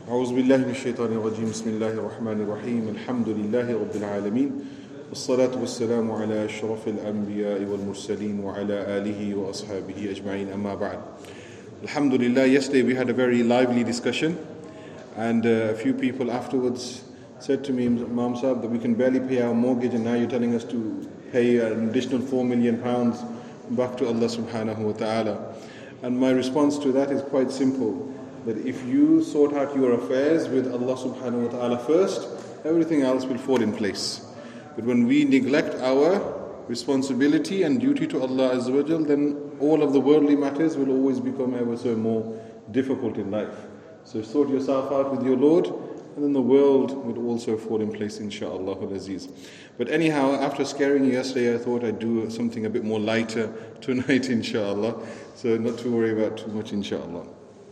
أعوذ بالله من الشيطان الرجيم بسم الله الرحمن الرحيم الحمد لله رب العالمين والصلاة والسلام على أشرف الأنبياء والمرسلين وعلى آله وأصحابه أجمعين أما بعد. Alhamdulillah, yesterday we had a very lively discussion and a few people afterwards said to me, Imam Sahib, that we can barely pay our mortgage and now you're telling us to pay an additional £4 million back to Allah subhanahu wa ta'ala. And my response to that is quite simple, that if you sort out your affairs with Allah subhanahu wa ta'ala first, everything else will fall in place. But when we neglect our responsibility and duty to Allah Azza wa Jal, then all of the worldly matters will always become ever so more difficult in life. So sort yourself out with your Lord, and then the world would also fall in place, insha'Allah al-Aziz. But anyhow, after scaring you yesterday, I thought I'd do something a bit more lighter tonight, insha'Allah. So not to worry about too much, insha'Allah.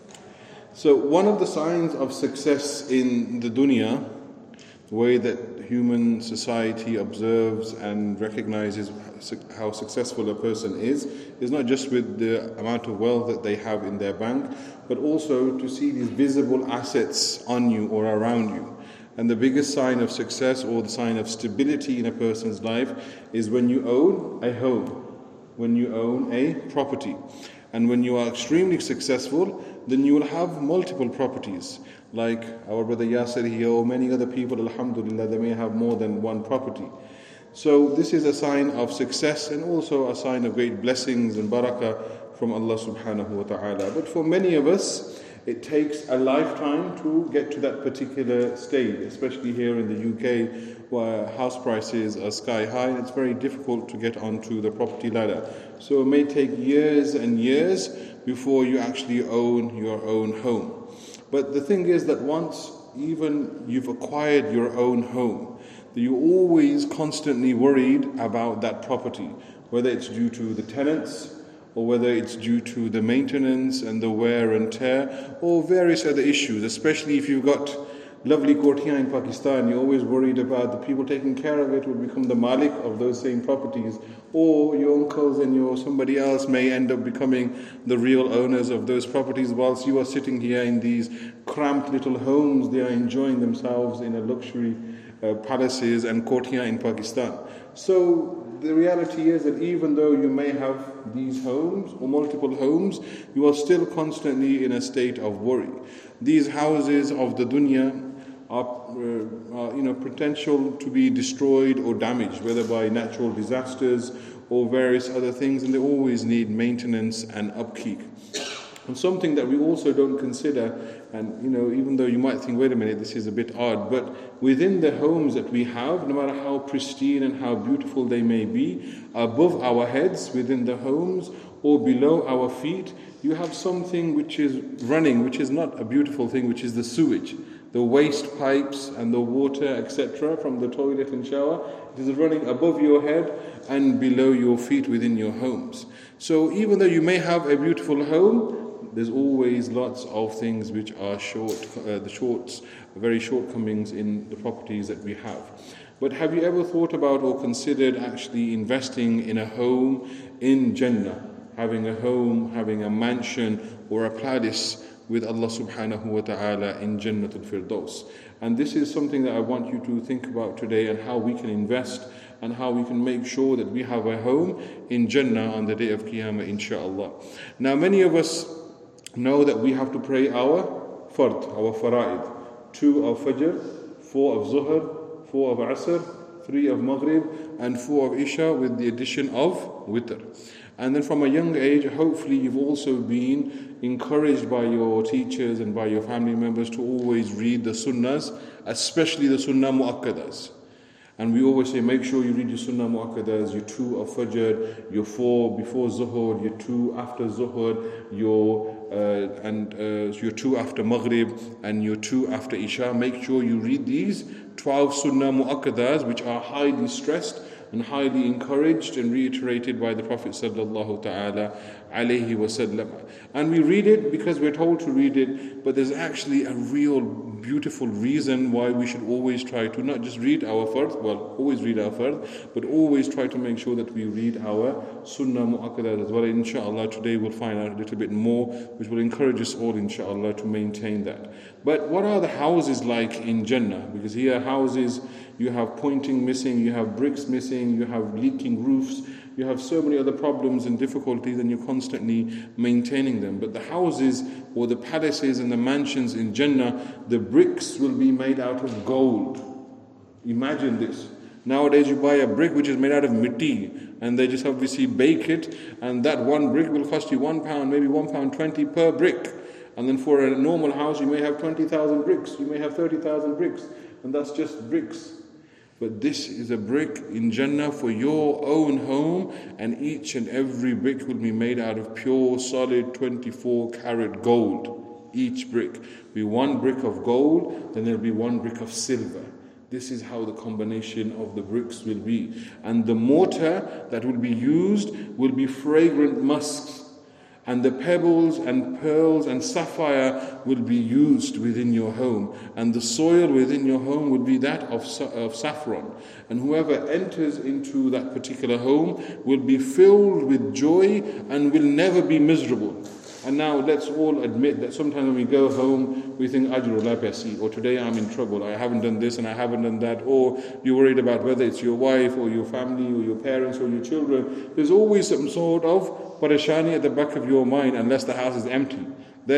So one of the signs of success in the dunya, the way that human society observes and recognizes how successful a person is not just with the amount of wealth that they have in their bank, but also to see these visible assets on you or around you. And the biggest sign of success or the sign of stability in a person's life is when you own a home, when you own a property. And when you are extremely successful, then you will have multiple properties. Like our brother Yasir here or many other people, alhamdulillah, they may have more than one property. So this is a sign of success and also a sign of great blessings and barakah from Allah subhanahu wa ta'ala. But for many of us, it takes a lifetime to get to that particular stage, especially here in the UK, where house prices are sky high and it's very difficult to get onto the property ladder. So it may take years and years before you actually own your own home. But the thing is that once even you've acquired your own home, you're always constantly worried about that property, whether it's due to the tenants, or whether it's due to the maintenance and the wear and tear, or various other issues, especially if you've got lovely court here in Pakistan, you're always worried about the people taking care of it will become the malik of those same properties, or your uncles and your somebody else may end up becoming the real owners of those properties whilst you are sitting here in these cramped little homes. They are enjoying themselves in a luxury palaces and court here in Pakistan. So the reality is that even though you may have these homes or multiple homes, you are still constantly in a state of worry. These houses of the dunya are potential to be destroyed or damaged, whether by natural disasters or various other things, and they always need maintenance and upkeep. And something that we also don't consider, and even though you might think, wait a minute, this is a bit odd, but within the homes that we have, no matter how pristine and how beautiful they may be, above our heads within the homes or below our feet, you have something which is running, which is not a beautiful thing, which is the sewage, the waste pipes and the water, etc., from the toilet and shower. It is running above your head and below your feet within your homes. So even though you may have a beautiful home, there's always lots of things which are very shortcomings in the properties that we have. But have you ever thought about or considered actually investing in a home in Jannah? Having a home, having a mansion or a palace with Allah subhanahu wa ta'ala in Jannatul Firdaus. And this is something that I want you to think about today, and how we can invest and how we can make sure that we have a home in Jannah on the day of Qiyamah, insha'Allah. Now many of us know that we have to pray our fard, our fara'id. 2 of Fajr, 4 of Zuhr, 4 of Asr, 3 of Maghrib, and 4 of Isha, with the addition of Witr. And then from a young age, hopefully you've also been encouraged by your teachers and by your family members to always read the sunnahs, especially the sunnah mu'akkadas. And we always say, make sure you read your sunnah mu'akkadas, your 2 of Fajr, your 4 before Zuhur, your 2 after Zuhur, your 2 after Maghrib, and your 2 after Isha. Make sure you read these 12 sunnah mu'akkadas, which are highly stressed and highly encouraged and reiterated by the Prophet sallallahu ta'ala alayhi wasallam. And we read it because we're told to read it, but there's actually a real beautiful reason why we should always try to not just read our fard, well, always read our fard, but always try to make sure that we read our sunnah mu'akkadat as well. Inshallah, today we'll find out a little bit more, which will encourage us all, inshallah, to maintain that. But what are the houses like in Jannah? Because here houses, you have pointing missing, you have bricks missing, you have leaking roofs, you have so many other problems and difficulties, and you're constantly maintaining them. But the houses or the palaces and the mansions in Jannah, the bricks will be made out of gold. Imagine this. Nowadays you buy a brick which is made out of mitti, and they just obviously bake it, and that one brick will cost you £1, maybe £1.20 per brick. And then for a normal house you may have 20,000 bricks, you may have 30,000 bricks, and that's just bricks. But this is a brick in Jannah for your own home, and each and every brick will be made out of pure, solid, 24-karat gold. Each brick will be one brick of gold, then there'll be one brick of silver. This is how the combination of the bricks will be. And the mortar that will be used will be fragrant musks. And the pebbles and pearls and sapphire will be used within your home. And the soil within your home will be that of saffron. And whoever enters into that particular home will be filled with joy and will never be miserable. And now let's all admit that sometimes when we go home, we think, Ajru la basi, or today I'm in trouble, I haven't done this and I haven't done that, or you're worried about whether it's your wife or your family or your parents or your children. There's always some sort of parashani at the back of your mind, unless the house is empty. Then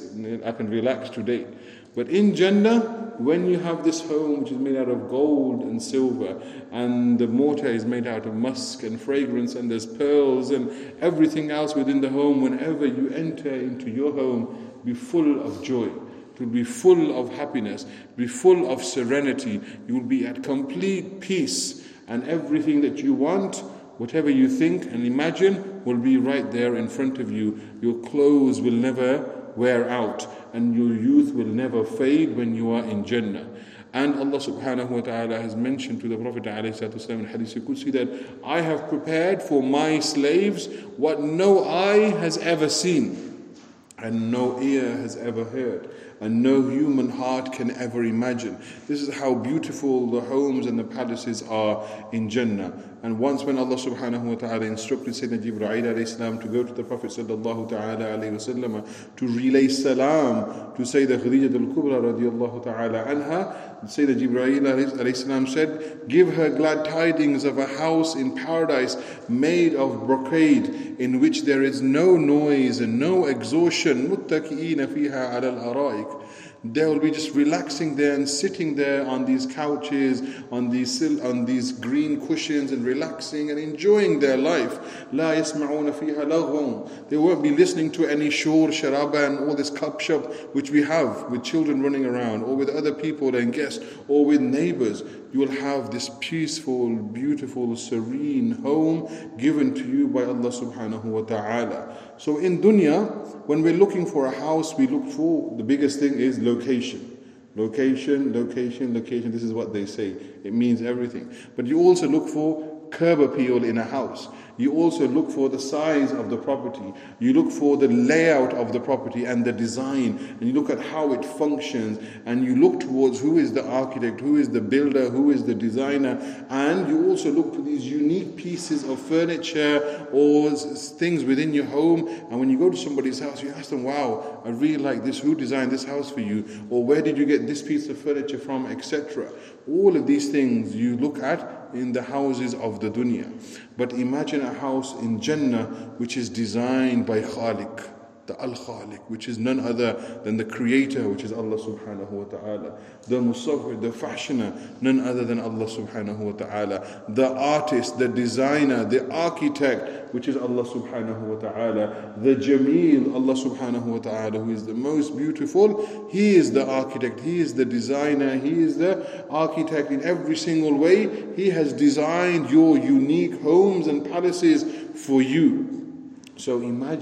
I can relax today. But in Jannah, when you have this home which is made out of gold and silver, and the mortar is made out of musk and fragrance, and there's pearls and everything else within the home, whenever you enter into your home, be full of joy. It will be full of happiness, be full of serenity. You will be at complete peace, and everything that you want, whatever you think and imagine, will be right there in front of you. Your clothes will never wear out, and your youth will never fade when you are in Jannah. And Allah subhanahu wa ta'ala has mentioned to the Prophet ﷺ in Hadith Qudsi that I have prepared for my slaves what no eye has ever seen, and no ear has ever heard, and no human heart can ever imagine. This is how beautiful the homes and the palaces are in Jannah. And once when Allah subhanahu wa ta'ala instructed Sayyidina Jibreel alayhi salam to go to the Prophet sallallahu ta'ala alayhi wasallam to relay salam to Sayyidah Khadijah al-Kubra radiyallahu ta'ala anha, Sayyidina Jibreel alayhi salam said, give her glad tidings of a house in paradise made of brocade, in which there is no noise and no exhaustion. Muttaqi'ina fiha ala al-ara'ik. They will be just relaxing there and sitting there on these couches, on these green cushions, and relaxing and enjoying their life. لا يسمعون فيها لغوا. They won't be listening to any shur, sharaba, and all this cup shop which we have with children running around, or with other people and guests, or with neighbors. You will have this peaceful, beautiful, serene home given to you by Allah subhanahu wa ta'ala. So in dunya, when we're looking for a house, we look for, the biggest thing is location. Location, location, location. This is what they say. It means everything. But you also look for curb appeal in a house. You also look for the size of the property. You look for the layout of the property and the design. And you look at how it functions. And you look towards who is the architect, who is the builder, who is the designer. And you also look to these unique pieces of furniture or things within your home. And when you go to somebody's house, you ask them, wow, I really like this. Who designed this house for you? Or where did you get this piece of furniture from, etc. All of these things you look at in the houses of the dunya. But imagine a house in Jannah which is designed by Khaliq, the Al-Khaliq, which is none other than the Creator, which is Allah subhanahu wa ta'ala. The Musawwir, the fashioner, none other than Allah subhanahu wa ta'ala. The artist, the designer, the architect, which is Allah subhanahu wa ta'ala. The Jameel, Allah subhanahu wa ta'ala, who is the most beautiful. He is the architect, He is the designer, He is the architect in every single way. He has designed your unique homes and palaces for you. So imagine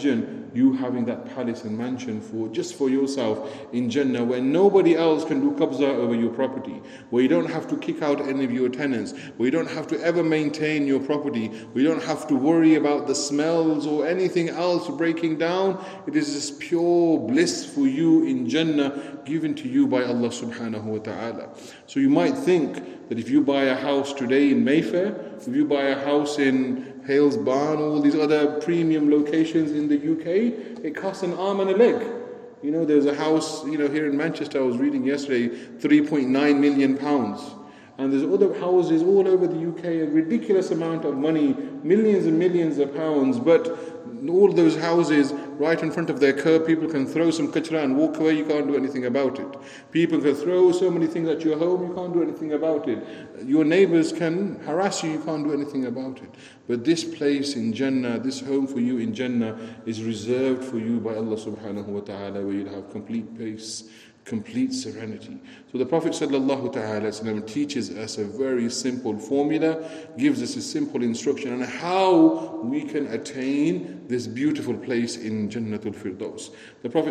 you having that palace and mansion just for yourself in Jannah, where nobody else can do qabza over your property, where you don't have to kick out any of your tenants, where you don't have to ever maintain your property, where you don't have to worry about the smells or anything else breaking down. It is this pure bliss for you in Jannah, given to you by Allah subhanahu wa ta'ala. So you might think that if you buy a house today in Mayfair, if you buy a house in Hales Barn, all these other premium locations in the UK, it costs an arm and a leg. You know, there's a house, here in Manchester, I was reading yesterday, £3.9 million. And there's other houses all over the UK, a ridiculous amount of money, millions and millions of pounds, but all those houses, right in front of their curb, people can throw some kachra and walk away, you can't do anything about it. People can throw so many things at your home, you can't do anything about it. Your neighbors can harass you, you can't do anything about it. But this place in Jannah, this home for you in Jannah, is reserved for you by Allah subhanahu wa ta'ala, where you'll have complete peace, complete serenity. So the Prophet ﷺ teaches us a very simple formula, gives us a simple instruction on how we can attain this beautiful place in Jannatul Firdaus. The Prophet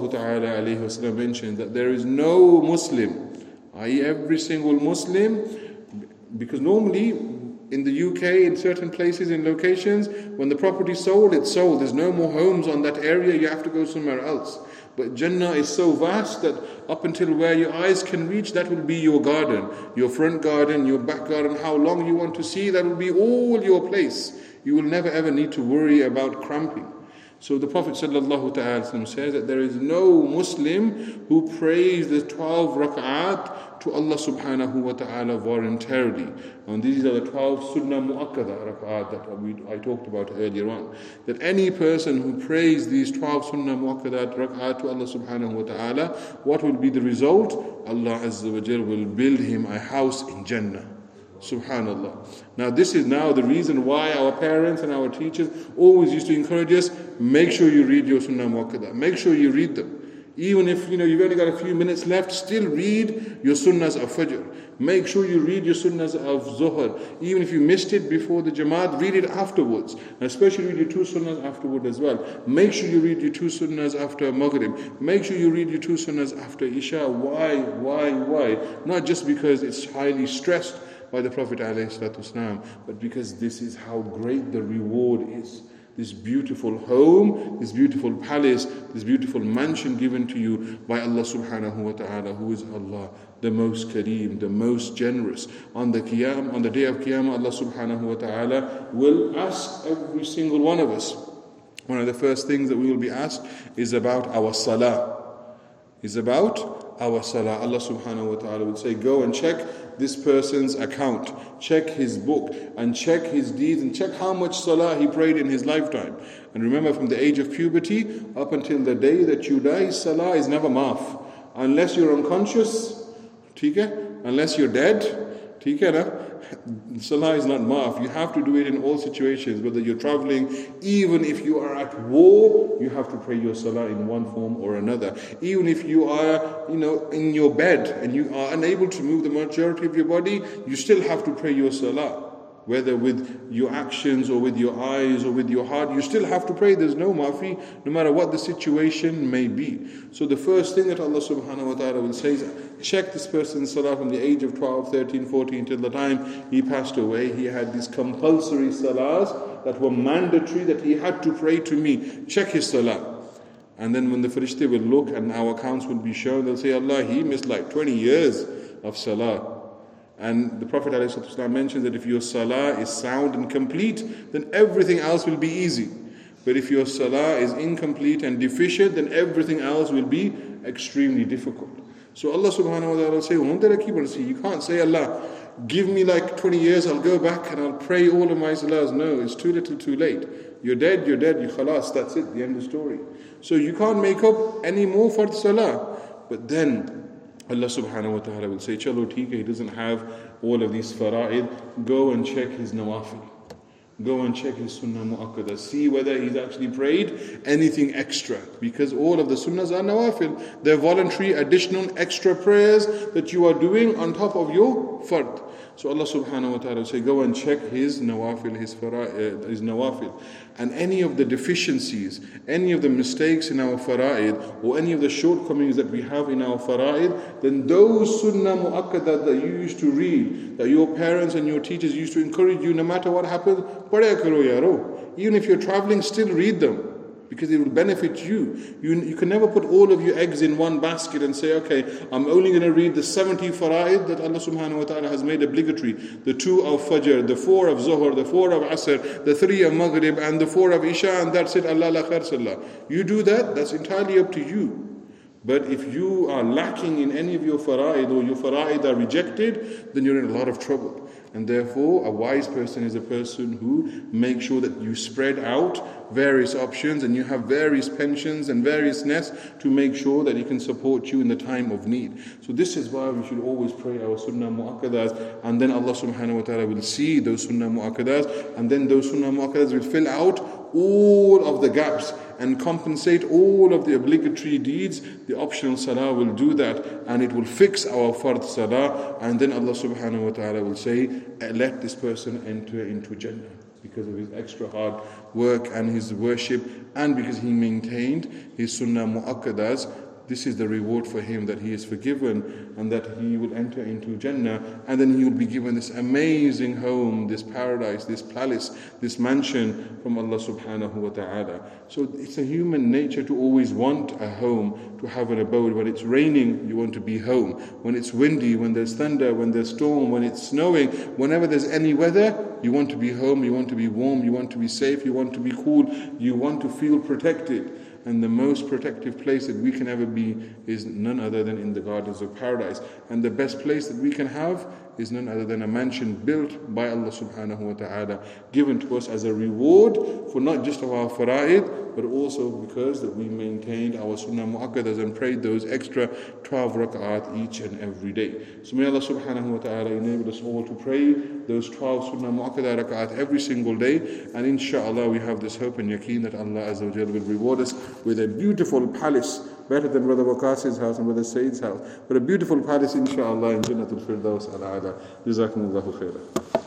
ﷺ mentioned that there is no Muslim, i.e. every single Muslim, because normally in the UK, in certain places, in locations, when the property is sold, it's sold. There's no more homes on that area, you have to go somewhere else. But Jannah is so vast that up until where your eyes can reach, that will be your garden, your front garden, your back garden, how long you want to see, that will be all your place. You will never ever need to worry about cramping. So the Prophet ﷺ says that there is no Muslim who prays the 12 rak'at to Allah subhanahu wa ta'ala voluntarily. And these are the 12 sunnah mu'akkada rak'at that I talked about earlier on. That any person who prays these 12 sunnah mu'akkada rak'at to Allah subhanahu wa ta'ala, what will be the result? Allah Azza wa Jal will build him a house in Jannah. Subhanallah. Now this is now the reason why our parents and our teachers always used to encourage us, make sure you read your Sunnah Muakkada. Make sure you read them. Even if you've only got a few minutes left, still read your Sunnahs of Fajr. Make sure you read your Sunnahs of Zuhr. Even if you missed it before the Jamaat, read it afterwards. And especially read your 2 Sunnahs afterward as well. Make sure you read your 2 Sunnahs after Maghrib. Make sure you read your 2 Sunnahs after Isha. Why? Not just because it's highly stressed by the Prophet ﷺ, but because this is how great the reward is. This beautiful home, this beautiful palace, this beautiful mansion given to you by Allah subhanahu wa ta'ala, who is Allah, the most Kareem, the most generous. On the day of Qiyamah, Allah subhanahu wa ta'ala will ask every single one of us. One of the first things that we will be asked is about our salah. Allah subhanahu wa ta'ala will say, go and check this person's account, check his book, and check his deeds, and check how much salah he prayed in his lifetime. And remember, from the age of puberty up until the day that you die, salah is never maaf. Unless you're unconscious, unless you're dead, salah is not maaf. You have to do it in all situations, whether you're traveling, even if you are at war, you have to pray your salah in one form or another. Even if you are, in your bed and you are unable to move the majority of your body, you still have to pray your salah. Whether with your actions or with your eyes or with your heart, you still have to pray. There's no maafi, no matter what the situation may be. So the first thing that Allah subhanahu wa ta'ala will say is, check this person's salah from the age of 12, 13, 14 till the time he passed away. He had these compulsory salahs that were mandatory, that he had to pray to me. Check his salah. And then when the Farishta will look and our accounts will be shown, they'll say, Allah, he missed like 20 years of salah. And the Prophet ﷺ mentions that if your salah is sound and complete, then everything else will be easy. But if your salah is incomplete and deficient, then everything else will be extremely difficult. So Allah subhanahu wa ta'ala will say, you can't say, Allah, give me like 20 years, I'll go back and I'll pray all of my salahs. No, it's too little, too late. You're dead, you khalas, that's it, the end of the story. So you can't make up any more for the salah. But then Allah subhanahu wa ta'ala will say, chalo theek hai, he doesn't have all of these fara'id, go and check his nawafil. Go and check his sunnah mu'akkada. See whether he's actually prayed anything extra. Because all of the sunnahs are nawafil. They're voluntary, additional, extra prayers that you are doing on top of your fard. So Allah subhanahu wa ta'ala will say, go and check his nawafil, his nawafil. And any of the deficiencies, any of the mistakes in our fara'id, or any of the shortcomings that we have in our fara'id, then those sunnah mu'akkadat that you used to read, that your parents and your teachers used to encourage you, no matter what happens, padhaya karo yaro. Even if you're traveling, still read them, because it will benefit you. You can never put all of your eggs in one basket and say, okay, I'm only going to read the 70 fara'id that Allah subhanahu wa ta'ala has made obligatory. The 2 of Fajr, the 4 of Zuhr, the 4 of Asr, the 3 of Maghrib, and the 4 of Isha, and that's it, Allah la khair sallah. You do that, that's entirely up to you. But if you are lacking in any of your fara'id, or your fara'id are rejected, then you're in a lot of trouble. And therefore, a wise person is a person who makes sure that you spread out various options and you have various pensions and various nests to make sure that he can support you in the time of need. So this is why we should always pray our sunnah mu'akkadas, and then Allah subhanahu wa ta'ala will see those sunnah mu'akkadas, and then those sunnah mu'akkadas will fill out all of the gaps and compensate all of the obligatory deeds. The optional salah will do that, and it will fix our fard salah, and then Allah subhanahu wa ta'ala will say, let this person enter into Jannah because of his extra hard work and his worship, and because he maintained his sunnah mu'akkadas. This is the reward for him, that he is forgiven and that he will enter into Jannah, and then he will be given this amazing home, this paradise, this palace, this mansion from Allah subhanahu wa ta'ala. So it's a human nature to always want a home, to have an abode. When it's raining, you want to be home. When it's windy, when there's thunder, when there's storm, when it's snowing, whenever there's any weather, you want to be home, you want to be warm, you want to be safe, you want to be cool, you want to feel protected. And the most protective place that we can ever be is none other than in the gardens of paradise. And the best place that we can have is none other than a mansion built by Allah subhanahu wa ta'ala, given to us as a reward for not just of our fara'id, but also because that we maintained our sunnah mu'akkadas and prayed those extra 12 rak'at each and every day. So may Allah subhanahu wa ta'ala enable us all to pray those 12 sunnah mu'akkadah rak'at every single day, and inshallah we have this hope and yaqeen that Allah azza wa jalla will reward us with a beautiful palace, better than Brother Waqas's house and Brother Sayyid's house, but a beautiful palace inshallah in Jannatul Firdaus al-A'la. Jazakumullahu khairan.